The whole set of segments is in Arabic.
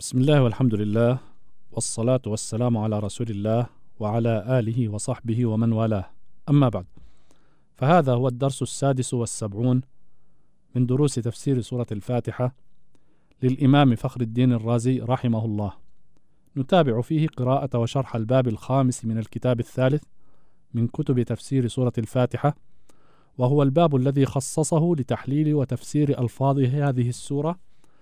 بسم الله والحمد لله والصلاة والسلام على رسول الله وعلى آله وصحبه ومن والاه. أما بعد، فهذا هو الدرس 76 من دروس تفسير سورة الفاتحة للإمام فخر الدين الرازي رحمه الله. نتابع فيه قراءة وشرح الباب الخامس من الكتاب الثالث من كتب تفسير سورة الفاتحة، وهو الباب الذي خصصه لتحليل وتفسير ألفاظ هذه السورة،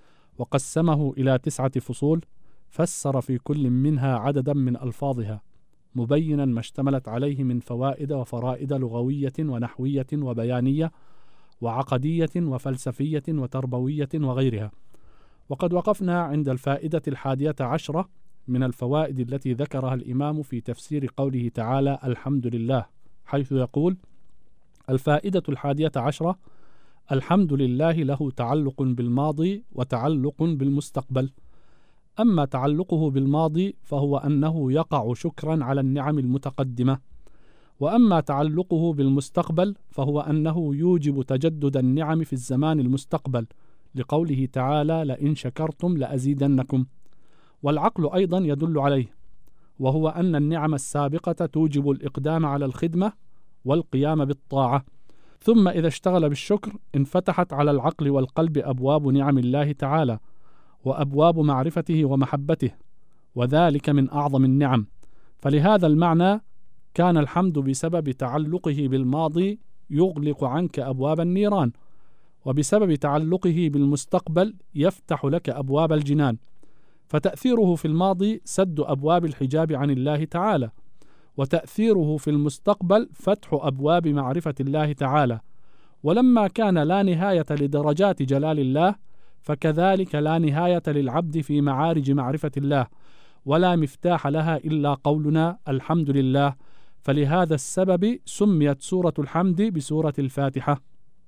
وقسمه إلى 9 فصول فسر في كل منها عددا من ألفاظها، مبينا ما اشتملت عليه من فوائد وفرائد لغوية ونحوية وبيانية وعقدية وفلسفية وتربوية وغيرها. وقد وقفنا عند الفائدة 11 من الفوائد التي ذكرها الإمام في تفسير قوله تعالى الحمد لله، حيث يقول: الفائدة 11: الحمد لله له تعلق بالماضي وتعلق بالمستقبل. أما تعلقه بالماضي فهو أنه يقع شكرا على النعم المتقدمة، وأما تعلقه بالمستقبل فهو أنه يوجب تجدد النعم في الزمان المستقبل، لقوله تعالى لئن شكرتم لأزيدنكم. والعقل أيضا يدل عليه، وهو أن النعم السابقة توجب الإقدام على الخدمة والقيام بالطاعة، ثم إذا اشتغل بالشكر انفتحت على العقل والقلب أبواب نعم الله تعالى وأبواب معرفته ومحبته، وذلك من أعظم النعم. فلهذا المعنى كان الحمد بسبب تعلقه بالماضي يغلق عنك أبواب النيران، وبسبب تعلقه بالمستقبل يفتح لك أبواب الجنان. فتأثيره في الماضي سد أبواب الحجاب عن الله تعالى، وتأثيره في المستقبل فتح أبواب معرفة الله تعالى. ولما كان لا نهاية لدرجات جلال الله، فكذلك لا نهاية للعبد في معارج معرفة الله، ولا مفتاح لها إلا قولنا الحمد لله. فلهذا السبب سميت سورة الحمد بسورة الفاتحة.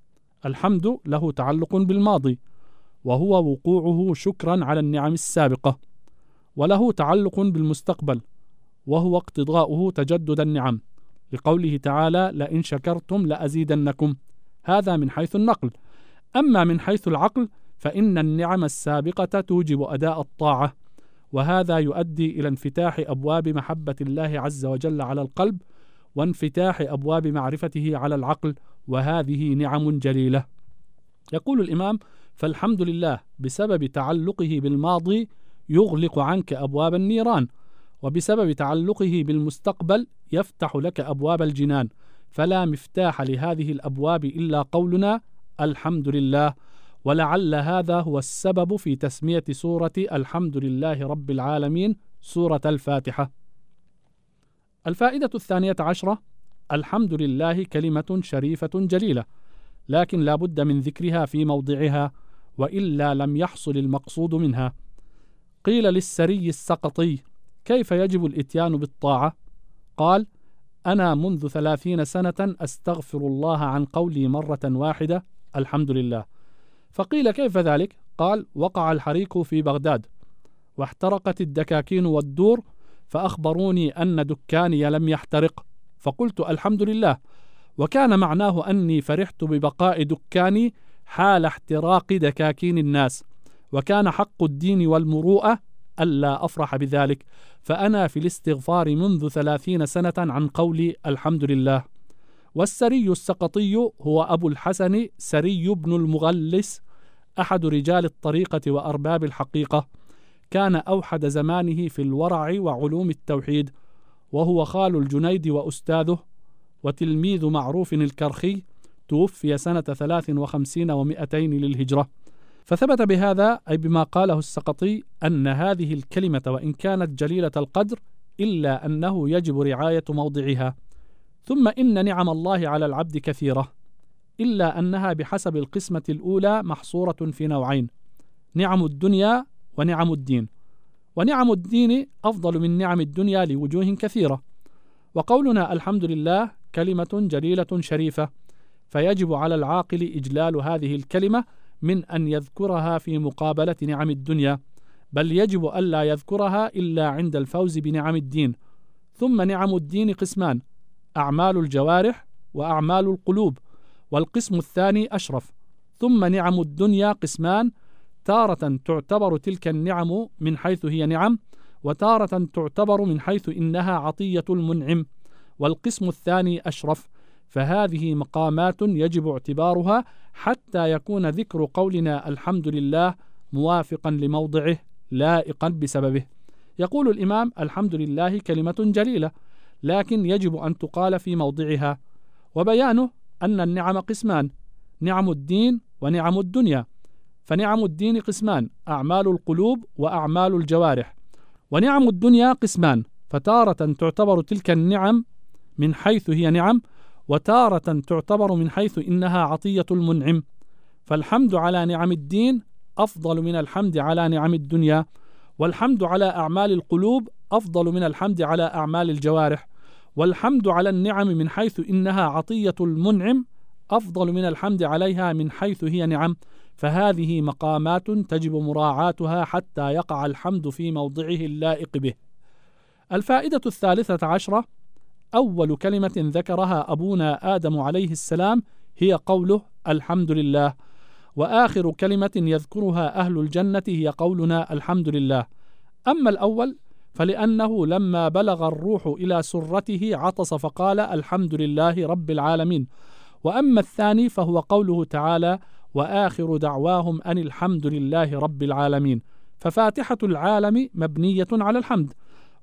الحمد له تعلق بالماضي، وهو وقوعه شكرا على النعم السابقة، وله تعلق بالمستقبل، وهو اقتضاؤه تجدد النعم، لقوله تعالى لئن شكرتم لأزيدنكم. هذا من حيث النقل. أما من حيث العقل فإن النعم السابقة توجب أداء الطاعة، وهذا يؤدي إلى انفتاح أبواب محبة الله عز وجل على القلب، وانفتاح أبواب معرفته على العقل، وهذه نعم جليلة. يقول الإمام: فالحمد لله بسبب تعلقه بالماضي يغلق عنك أبواب النيران، وبسبب تعلقه بالمستقبل يفتح لك أبواب الجنان، فلا مفتاح لهذه الأبواب إلا قولنا الحمد لله. ولعل هذا هو السبب في تسمية سورة الحمد لله رب العالمين سورة الفاتحة. الفائدة 12: الحمد لله كلمة شريفة جليلة، لكن لا بد من ذكرها في موضعها، وإلا لم يحصل المقصود منها. قيل للسري السقطي: كيف يجب الإتيان بالطاعة؟ قال: أنا منذ 30 سنة أستغفر الله عن قولي مرة واحدة الحمد لله. فقيل: كيف ذلك؟ قال: وقع الحريق في بغداد، واحترقت الدكاكين والدور، فأخبروني أن دكاني لم يحترق، فقلت الحمد لله، وكان معناه أني فرحت ببقاء دكاني حال احتراق دكاكين الناس، وكان حق الدين والمروءة ألا أفرح بذلك، فأنا في الاستغفار منذ 30 سنة عن قولي الحمد لله. والسري السقطي هو أبو الحسن سري بن المغلس، أحد رجال الطريقة وأرباب الحقيقة، كان أوحد زمانه في الورع وعلوم التوحيد، وهو خال الجنيد وأستاذه، وتلميذ معروف الكرخي، توفي سنة 53 و200 للهجرة. فثبت بهذا، أي بما قاله السقطي، أن هذه الكلمة وإن كانت جليلة القدر إلا أنه يجب رعاية موضعها. ثم إن نعم الله على العبد كثيرة، إلا أنها بحسب القسمة الأولى محصورة في نوعين: نعم الدنيا ونعم الدين. ونعم الدين أفضل من نعم الدنيا لوجوه كثيرة. وقولنا الحمد لله كلمة جليلة شريفة، فيجب على العاقل إجلال هذه الكلمة من أن يذكرها في مقابلة نعم الدنيا، بل يجب ألا يذكرها إلا عند الفوز بنعم الدين. ثم نعم الدين قسمان: أعمال الجوارح وأعمال القلوب، والقسم الثاني أشرف. ثم نعم الدنيا قسمان: تارة تعتبر تلك النعم من حيث هي نعم، وتارة تعتبر من حيث إنها عطية المنعم، والقسم الثاني أشرف. فهذه مقامات يجب اعتبارها حتى يكون ذكر قولنا الحمد لله موافقا لموضعه لائقا بسببه. يقول الإمام: الحمد لله كلمة جليلة، لكن يجب أن تقال في موضعها. وبيانه أن النعم قسمان: نعم الدين ونعم الدنيا. فنعم الدين قسمان: أعمال القلوب وأعمال الجوارح. ونعم الدنيا قسمان: فتارة تعتبر تلك النعم من حيث هي نعم، وتارة تعتبر من حيث إنها عطية المنعم. فالحمد على نعم الدين أفضل من الحمد على نعم الدنيا، والحمد على أعمال القلوب أفضل من الحمد على أعمال الجوارح، والحمد على النعم من حيث إنها عطية المنعم أفضل من الحمد عليها من حيث هي نعم. فهذه مقامات تجب مراعاتها حتى يقع الحمد في موضعه اللائق به. الفائدة 13: أول كلمة ذكرها أبونا آدم عليه السلام هي قوله الحمد لله، وآخر كلمة يذكرها أهل الجنة هي قولنا الحمد لله. أما الأول فلأنه لما بلغ الروح إلى سرته عطس فقال الحمد لله رب العالمين. وأما الثاني فهو قوله تعالى: وآخر دعواهم أن الحمد لله رب العالمين. ففاتحة العالم مبنية على الحمد،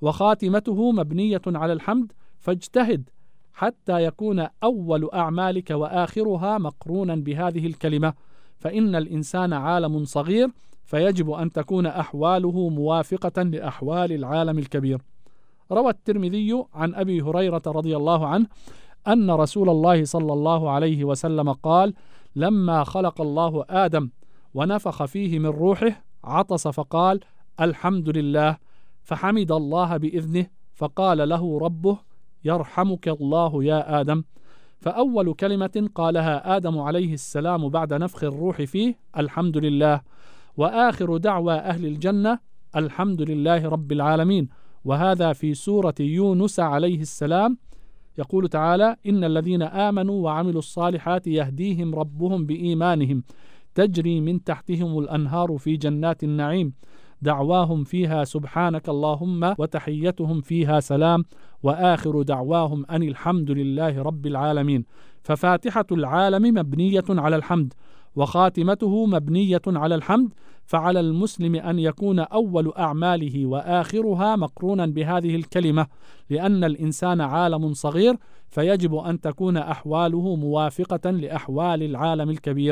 وخاتمته مبنية على الحمد، فاجتهد حتى يكون أول أعمالك وآخرها مقرونا بهذه الكلمة، فإن الإنسان عالم صغير، فيجب أن تكون أحواله موافقة لأحوال العالم الكبير. روى الترمذي عن أبي هريرة رضي الله عنه أن رسول الله صلى الله عليه وسلم قال: لما خلق الله آدم ونفخ فيه من روحه عطس فقال الحمد لله، فحمد الله بإذنه، فقال له ربه: يرحمك الله يا آدم. فأول كلمة قالها آدم عليه السلام بعد نفخ الروح فيه الحمد لله، وآخر دعوى أهل الجنة الحمد لله رب العالمين. وهذا في سورة يونس عليه السلام، يقول تعالى: إن الذين آمنوا وعملوا الصالحات يهديهم ربهم بإيمانهم تجري من تحتهم الأنهار في جنات النعيم دعواهم فيها سبحانك اللهم وتحيتهم فيها سلام وآخر دعواهم أن الحمد لله رب العالمين. ففاتحة العالم مبنية على الحمد، وخاتمته مبنية على الحمد، فعلى المسلم أن يكون أول أعماله وآخرها مقرونا بهذه الكلمة، لأن الإنسان عالم صغير، فيجب أن تكون أحواله موافقة لأحوال العالم الكبير.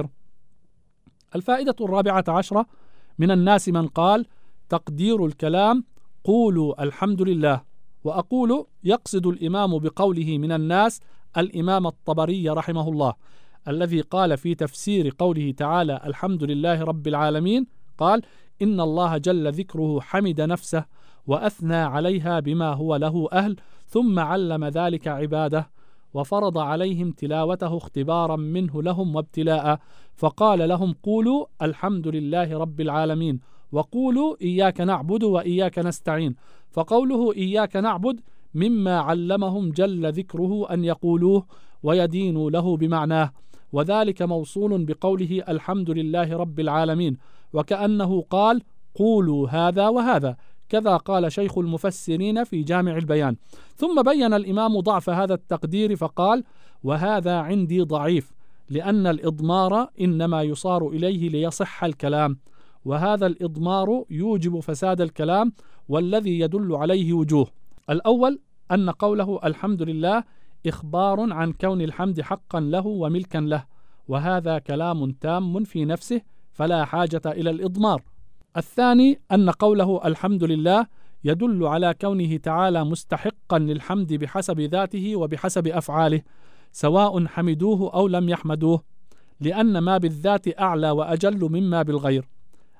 الفائدة 14: من الناس من قال: تقدير الكلام قولوا الحمد لله. وأقول يقصد الإمام بقوله من الناس الإمام الطبري رحمه الله، الذي قال في تفسير قوله تعالى الحمد لله رب العالمين، قال: إن الله جل ذكره حمد نفسه وأثنى عليها بما هو له أهل، ثم علم ذلك عباده وفرض عليهم تلاوته اختبارا منه لهم وابتلاء، فقال لهم: قولوا الحمد لله رب العالمين، وقولوا إياك نعبد وإياك نستعين. فقوله إياك نعبد مما علمهم جل ذكره أن يقولوه ويدينوا له بمعناه، وذلك موصول بقوله الحمد لله رب العالمين، وكأنه قال: قولوا هذا وهذا، كذا قال شيخ المفسرين في جامع البيان. ثم بين الإمام ضعف هذا التقدير فقال: وهذا عندي ضعيف، لأن الإضمار إنما يصار إليه ليصح الكلام، وهذا الإضمار يوجب فساد الكلام، والذي يدل عليه وجوه. الأول أن قوله الحمد لله إخبار عن كون الحمد حقا له وملكا له، وهذا كلام تام في نفسه فلا حاجة إلى الإضمار. الثاني أن قوله الحمد لله يدل على كونه تعالى مستحقا للحمد بحسب ذاته وبحسب أفعاله، سواء حمدوه أو لم يحمدوه، لأن ما بالذات أعلى وأجل مما بالغير.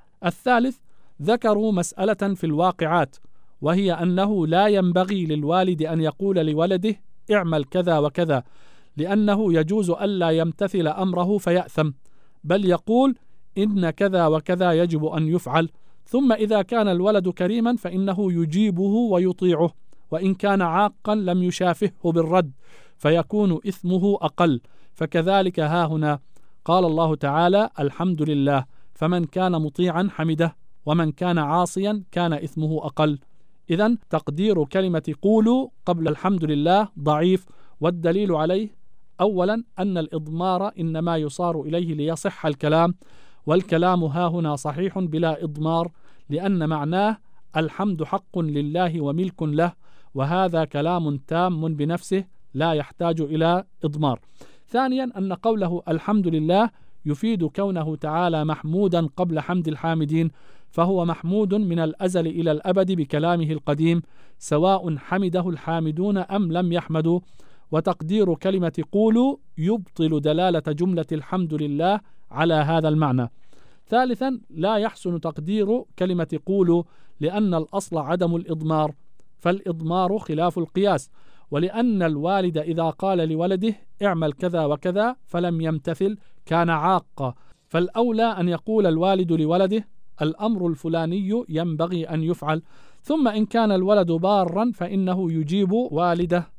الثالث ذكروا مسألة في الواقعات، وهي أنه لا ينبغي للوالد أن يقول لولده اعمل كذا وكذا، لأنه يجوز ألا يمتثل أمره فيأثم، بل يقول إن كذا وكذا يجب أن يفعل، ثم إذا كان الولد كريما فإنه يجيبه ويطيعه، وإن كان عاقا لم يشافهه بالرد فيكون إثمه أقل. فكذلك ها هنا قال الله تعالى الحمد لله، فمن كان مطيعا حمده، ومن كان عاصيا كان إثمه أقل. إذن تقدير كلمة قولوا قبل الحمد لله ضعيف، والدليل عليه أولا أن الإضمار إنما يصار إليه ليصح الكلام، والكلام هاهنا صحيح بلا إضمار، لأن معناه الحمد حق لله وملك له، وهذا كلام تام بنفسه لا يحتاج إلى إضمار. ثانيا أن قوله الحمد لله يفيد كونه تعالى محمودا قبل حمد الحامدين، فهو محمود من الأزل إلى الأبد بكلامه القديم، سواء حمده الحامدون أم لم يحمدوا. وتقدير كلمة قولوا يبطل دلالة جملة الحمد لله على هذا المعنى. ثالثا لا يحسن تقدير كلمة قولوا، لأن الأصل عدم الإضمار، فالإضمار خلاف القياس، ولأن الوالد إذا قال لولده اعمل كذا وكذا فلم يمتثل كان عاقا، فالأولى أن يقول الوالد لولده الأمر الفلاني ينبغي أن يفعل، ثم إن كان الولد بارا فإنه يجيب والده،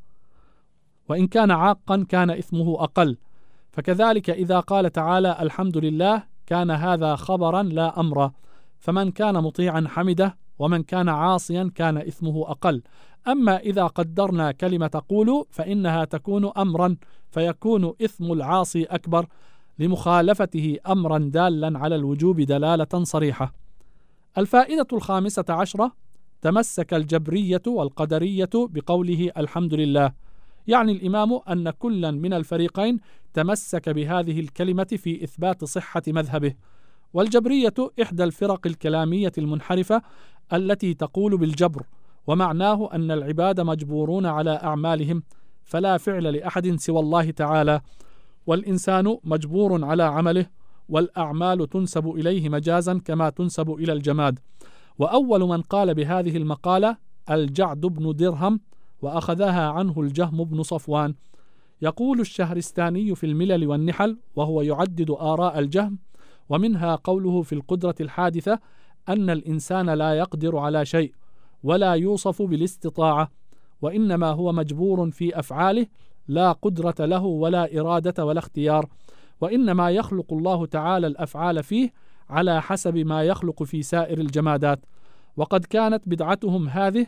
وإن كان عاقا كان إثمه أقل. فكذلك إذا قال تعالى الحمد لله كان هذا خبرا لا أمرا، فمن كان مطيعا حمده، ومن كان عاصيا كان إثمه أقل. أما إذا قدرنا كلمة قولوا فإنها تكون أمرا، فيكون إثم العاصي أكبر لمخالفته أمرا دالا على الوجوب دلالة صريحة. الفائدة 15 تمسك الجبرية والقدرية بقوله الحمد لله، يعني الإمام أن كلا من الفريقين تمسك بهذه الكلمة في إثبات صحة مذهبه. والجبرية إحدى الفرق الكلامية المنحرفة التي تقول بالجبر، ومعناه أن العباد مجبورون على أعمالهم، فلا فعل لأحد سوى الله تعالى، والإنسان مجبور على عمله، والأعمال تنسب إليه مجازا كما تنسب إلى الجماد. وأول من قال بهذه المقالة الجعد بن درهم، وأخذها عنه الجهم بن صفوان. يقول الشهرستاني في الملل والنحل وهو يعدد آراء الجهم، ومنها قوله في القدرة الحادثة أن الإنسان لا يقدر على شيء ولا يوصف بالاستطاعة، وإنما هو مجبور في أفعاله، لا قدرة له ولا إرادة ولا اختيار، وإنما يخلق الله تعالى الأفعال فيه على حسب ما يخلق في سائر الجمادات. وقد كانت بدعتهم هذه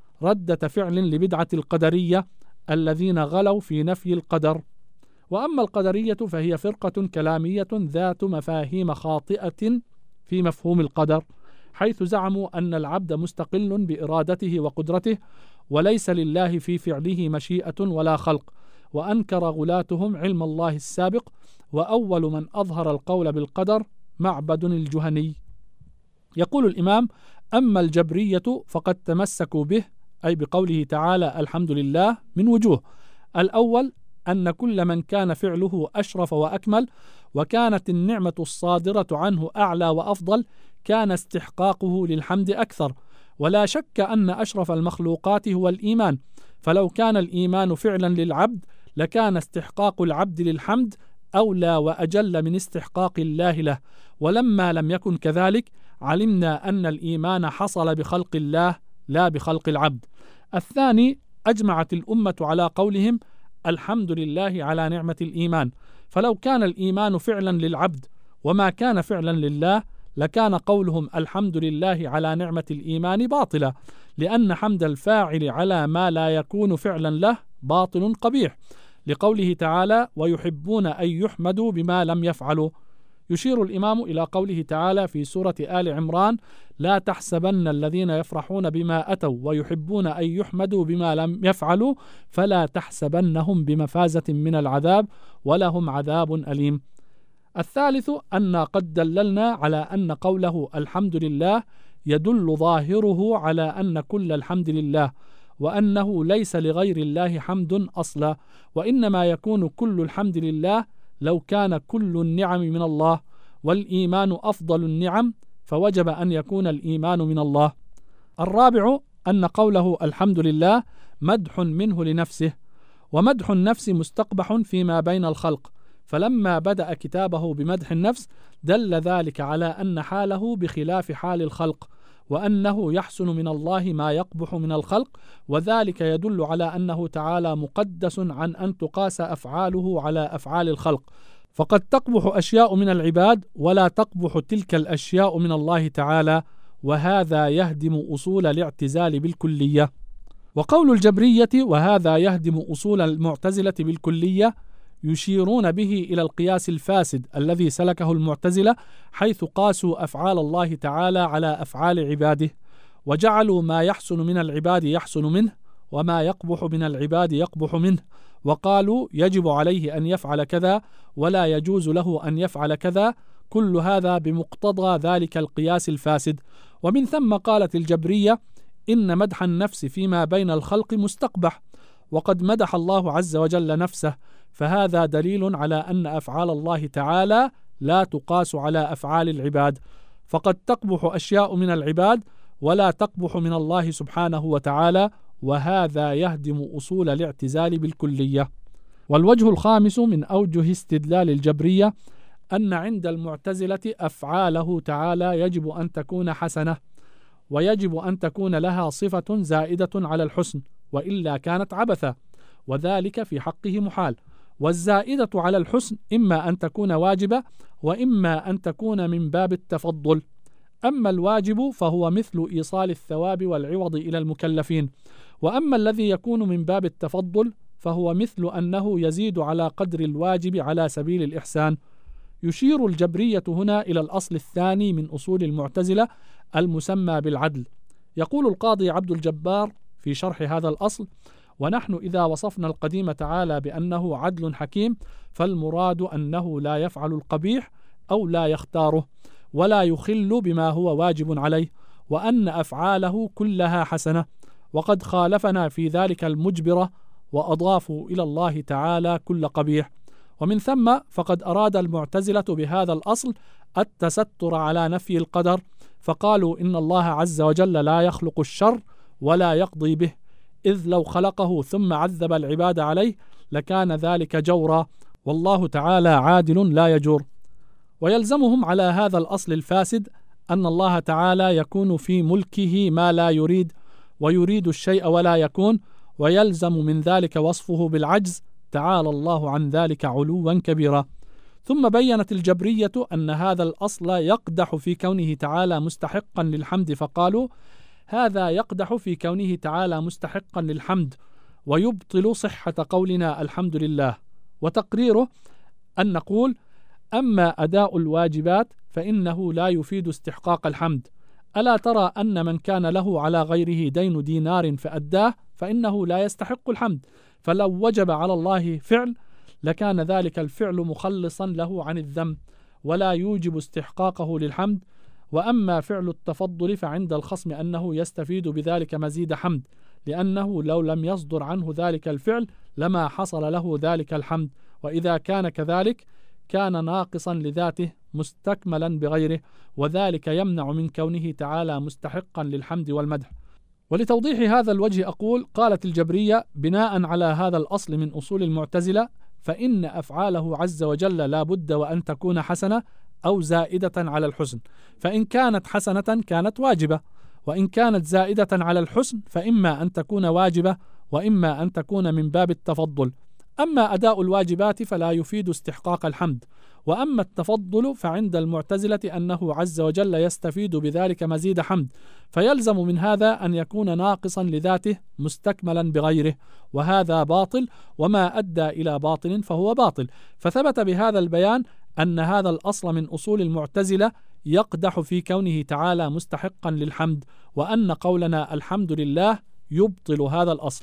ردة فعل لبدعة القدرية الذين غلوا في نفي القدر. وأما القدرية فهي فرقة كلامية ذات مفاهيم خاطئة في مفهوم القدر، حيث زعموا أن العبد مستقل بإرادته وقدرته، وليس لله في فعله مشيئة ولا خلق، وأنكر غلاتهم علم الله السابق. وأول من أظهر القول بالقدر معبد الجهني. يقول الإمام: أما الجبرية فقد تمسكوا به، أي بقوله تعالى الحمد لله، من وجوه. الأول أن كل من كان فعله أشرف وأكمل، وكانت النعمة الصادرة عنه أعلى وأفضل، كان استحقاقه للحمد أكثر. ولا شك أن أشرف المخلوقات هو الإيمان، فلو كان الإيمان فعلا للعبد لكان استحقاق العبد للحمد أولى وأجل من استحقاق الله له، ولما لم يكن كذلك علمنا أن الإيمان حصل بخلق الله لا بخلق العبد. الثاني أجمعت الأمة على قولهم الحمد لله على نعمة الإيمان، فلو كان الإيمان فعلا للعبد وما كان فعلا لله لكان قولهم الحمد لله على نعمة الإيمان باطلا، لأن حمد الفاعل على ما لا يكون فعلا له باطل قبيح، لقوله تعالى ويحبون أن يحمدوا بما لم يفعلوا. يشير الإمام إلى قوله تعالى في سورة آل عمران: لا تحسبن الذين يفرحون بما أتوا ويحبون أن يحمدوا بما لم يفعلوا فلا تحسبنهم بمفازة من العذاب ولهم عذاب أليم. الثالث أن قد دللنا على أن قوله الحمد لله يدل ظاهره على أن كل الحمد لله، وأنه ليس لغير الله حمد أصلا، وإنما يكون كل الحمد لله لو كان كل النعم من الله، والإيمان أفضل النعم، فوجب أن يكون الإيمان من الله. الرابع أن قوله الحمد لله مدح منه لنفسه، ومدح النفس مستقبح فيما بين الخلق، فلما بدأ كتابه بمدح النفس دل ذلك على أن حاله بخلاف حال الخلق، وأنه يحسن من الله ما يقبح من الخلق، وذلك يدل على أنه تعالى مقدس عن أن تقاس أفعاله على أفعال الخلق، فقد تقبح أشياء من العباد ولا تقبح تلك الأشياء من الله تعالى، وهذا يهدم أصول الاعتزال بالكلية. وقول الجبرية وهذا يهدم أصول المعتزلة بالكلية يشيرون به إلى القياس الفاسد الذي سلكه المعتزلة، حيث قاسوا أفعال الله تعالى على أفعال عباده، وجعلوا ما يحسن من العباد يحسن منه وما يقبح من العباد يقبح منه، وقالوا يجب عليه أن يفعل كذا ولا يجوز له أن يفعل كذا، كل هذا بمقتضى ذلك القياس الفاسد. ومن ثم قالت الجبرية إن مدح النفس فيما بين الخلق مستقبح، وقد مدح الله عز وجل نفسه، فهذا دليل على أن أفعال الله تعالى لا تقاس على أفعال العباد، فقد تقبح أشياء من العباد ولا تقبح من الله سبحانه وتعالى، وهذا يهدم أصول الاعتزال بالكلية. والوجه الخامس من أوجه استدلال الجبرية أن عند المعتزلة أفعاله تعالى يجب أن تكون حسنة، ويجب أن تكون لها صفة زائدة على الحسن، وإلا كانت عبثا، وذلك في حقه محال. والزائدة على الحسن إما أن تكون واجبة وإما أن تكون من باب التفضل. أما الواجب فهو مثل إيصال الثواب والعوض إلى المكلفين، وأما الذي يكون من باب التفضل فهو مثل أنه يزيد على قدر الواجب على سبيل الإحسان. يشير الجبرية هنا إلى الأصل الثاني من أصول المعتزلة المسمى بالعدل. يقول القاضي عبد الجبار في شرح هذا الأصل: ونحن إذا وصفنا القديم تعالى بأنه عدل حكيم فالمراد أنه لا يفعل القبيح أو لا يختاره ولا يخل بما هو واجب عليه، وأن أفعاله كلها حسنة. وقد خالفنا في ذلك المجبرة وأضافوا إلى الله تعالى كل قبيح. ومن ثم فقد أراد المعتزلة بهذا الأصل التستر على نفي القدر، فقالوا إن الله عز وجل لا يخلق الشر ولا يقضي به، إذ لو خلقه ثم عذب العباد عليه لكان ذلك جورا، والله تعالى عادل لا يجور. ويلزمهم على هذا الأصل الفاسد أن الله تعالى يكون في ملكه ما لا يريد، ويريد الشيء ولا يكون، ويلزم من ذلك وصفه بالعجز، تعالى الله عن ذلك علوا كبيرا. ثم بينت الجبرية أن هذا الأصل يقدح في كونه تعالى مستحقا للحمد، فقالوا هذا يقدح في كونه تعالى مستحقا للحمد ويبطل صحة قولنا الحمد لله. وتقريره أن نقول أما أداء الواجبات فإنه لا يفيد استحقاق الحمد. ألا ترى أن من كان له على غيره دين دينار فأداه فإنه لا يستحق الحمد، فلو وجب على الله فعل لكان ذلك الفعل مخلصا له عن الذنب ولا يوجب استحقاقه للحمد. وأما فعل التفضل فعند الخصم أنه يستفيد بذلك مزيد حمد، لأنه لو لم يصدر عنه ذلك الفعل لما حصل له ذلك الحمد، وإذا كان كذلك كان ناقصا لذاته مستكملا بغيره، وذلك يمنع من كونه تعالى مستحقا للحمد والمدح. ولتوضيح هذا الوجه أقول: قالت الجبرية بناء على هذا الأصل من أصول المعتزلة فإن أفعاله عز وجل لا بد وأن تكون حسنة أو زائدة على الحسن، فإن كانت حسنة كانت واجبة، وإن كانت زائدة على الحسن فإما أن تكون واجبة وإما أن تكون من باب التفضل. أما أداء الواجبات فلا يفيد استحقاق الحمد، وأما التفضل فعند المعتزلة أنه عز وجل يستفيد بذلك مزيد حمد، فيلزم من هذا أن يكون ناقصا لذاته مستكملا بغيره، وهذا باطل، وما أدى إلى باطل فهو باطل. فثبت بهذا البيان أن هذا الأصل من أصول المعتزلة يقدح في كونه تعالى مستحقا للحمد، وأن قولنا الحمد لله يبطل هذا الأصل.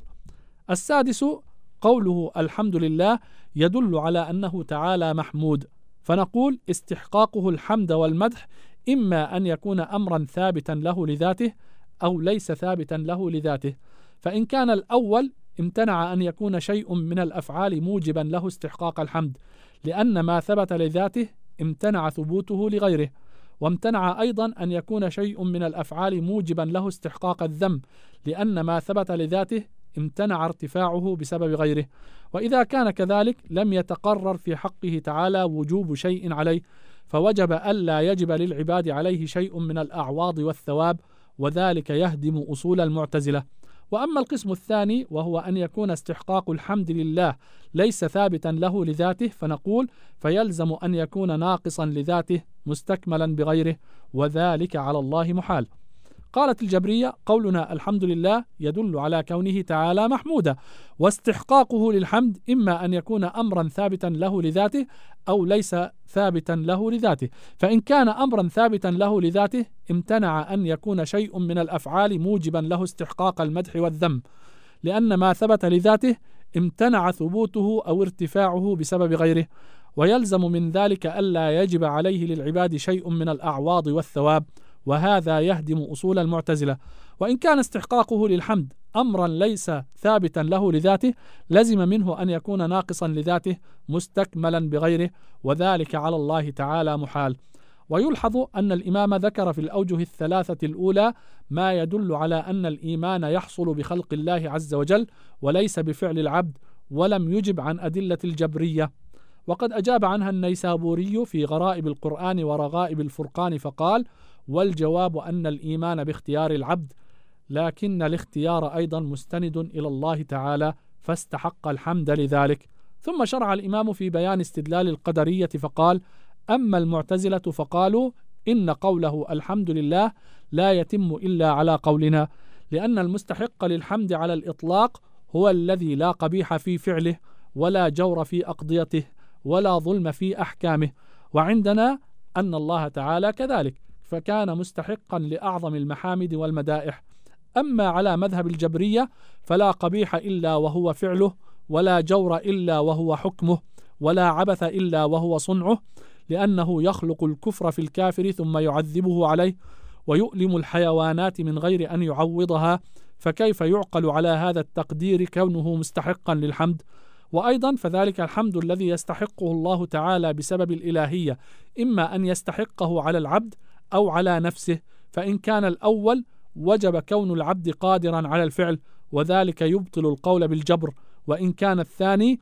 السادس قوله الحمد لله يدل على أنه تعالى محمود، فنقول استحقاقه الحمد والمدح إما أن يكون أمرا ثابتا له لذاته أو ليس ثابتا له لذاته. فإن كان الأول امتنع أن يكون شيء من الأفعال موجبا له استحقاق الحمد، لأن ما ثبت لذاته امتنع ثبوته لغيره، وامتنع أيضا أن يكون شيء من الأفعال موجبا له استحقاق الذم، لأن ما ثبت لذاته امتنع ارتفاعه بسبب غيره. وإذا كان كذلك لم يتقرر في حقه تعالى وجوب شيء عليه، فوجب ألا يجب للعباد عليه شيء من الأعواض والثواب، وذلك يهدم أصول المعتزلة. وأما القسم الثاني وهو أن يكون استحقاق الحمد لله ليس ثابتا له لذاته، فنقول فيلزم أن يكون ناقصا لذاته مستكملا بغيره، وذلك على الله محال. قالت الجبرية: قولنا الحمد لله يدل على كونه تعالى محمودا، واستحقاقه للحمد إما أن يكون أمرا ثابتا له لذاته أو ليس ثابتا له لذاته. فإن كان أمرا ثابتا له لذاته امتنع أن يكون شيء من الأفعال موجبا له استحقاق المدح والذم، لأن ما ثبت لذاته امتنع ثبوته أو ارتفاعه بسبب غيره، ويلزم من ذلك ألا يجب عليه للعباد شيء من الأعواض والثواب، وهذا يهدم أصول المعتزلة. وإن كان استحقاقه للحمد أمرا ليس ثابتا له لذاته لزم منه أن يكون ناقصا لذاته مستكملا بغيره، وذلك على الله تعالى محال. ويلحظ أن الإمام ذكر في الأوجه الثلاثة الأولى ما يدل على أن الإيمان يحصل بخلق الله عز وجل وليس بفعل العبد، ولم يجب عن أدلة الجبرية، وقد أجاب عنها النيسابوري في غرائب القرآن ورغائب الفرقان فقال: والجواب أن الإيمان باختيار العبد، لكن الاختيار أيضا مستند إلى الله تعالى، فاستحق الحمد لذلك. ثم شرع الإمام في بيان استدلال القدرية فقال: أما المعتزلة فقالوا إن قوله الحمد لله لا يتم إلا على قولنا، لأن المستحق للحمد على الإطلاق هو الذي لا قبيح في فعله ولا جور في أقضيته ولا ظلم في أحكامه، وعندنا أن الله تعالى كذلك، فكان مستحقا لأعظم المحامد والمدائح. أما على مذهب الجبرية فلا قبيح إلا وهو فعله، ولا جور إلا وهو حكمه، ولا عبث إلا وهو صنعه، لأنه يخلق الكفر في الكافر ثم يعذبه عليه، ويؤلم الحيوانات من غير أن يعوضها، فكيف يعقل على هذا التقدير كونه مستحقا للحمد؟ وأيضا فذلك الحمد الذي يستحقه الله تعالى بسبب الإلهية إما أن يستحقه على العبد أو على نفسه، فإن كان الأول وجب كون العبد قادرا على الفعل، وذلك يبطل القول بالجبر، وإن كان الثاني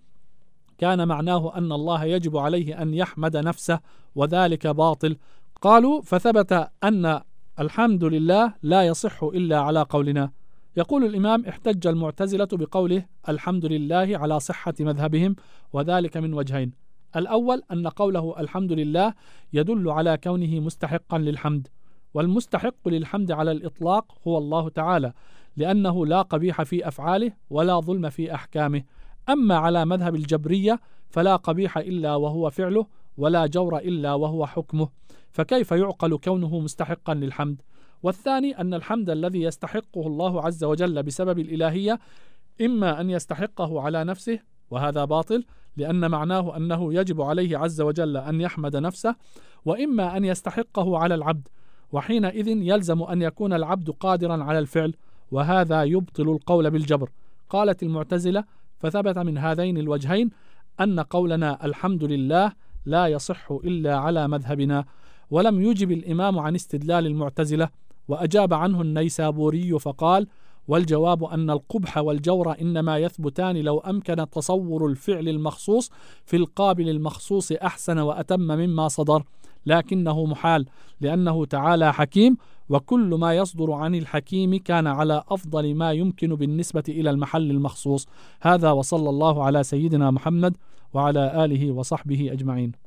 كان معناه أن الله يجب عليه أن يحمد نفسه، وذلك باطل. قالوا فثبت أن الحمد لله لا يصح إلا على قولنا. يقول الإمام: احتج المعتزلة بقوله الحمد لله على صحة مذهبهم، وذلك من وجهين: الأول أن قوله الحمد لله يدل على كونه مستحقا للحمد، والمستحق للحمد على الإطلاق هو الله تعالى، لأنه لا قبيح في أفعاله ولا ظلم في أحكامه. أما على مذهب الجبرية فلا قبيح إلا وهو فعله، ولا جور إلا وهو حكمه، فكيف يعقل كونه مستحقا للحمد؟ والثاني أن الحمد الذي يستحقه الله عز وجل بسبب الإلهية إما أن يستحقه على نفسه، وهذا باطل لأن معناه أنه يجب عليه عز وجل أن يحمد نفسه، وإما أن يستحقه على العبد، وحينئذ يلزم أن يكون العبد قادرا على الفعل، وهذا يبطل القول بالجبر. قالت المعتزلة: فثبت من هذين الوجهين أن قولنا الحمد لله لا يصح إلا على مذهبنا، ولم يجب الإمام عن استدلال المعتزلة، وأجاب عنه النيسابوري فقال: والجواب أن القبح والجور إنما يثبتان لو أمكن تصور الفعل المخصوص في القابل المخصوص أحسن وأتم مما صدر، لكنه محال لأنه تعالى حكيم، وكل ما يصدر عن الحكيم كان على أفضل ما يمكن بالنسبة إلى المحل المخصوص. هذا، وصلى الله على سيدنا محمد وعلى آله وصحبه أجمعين.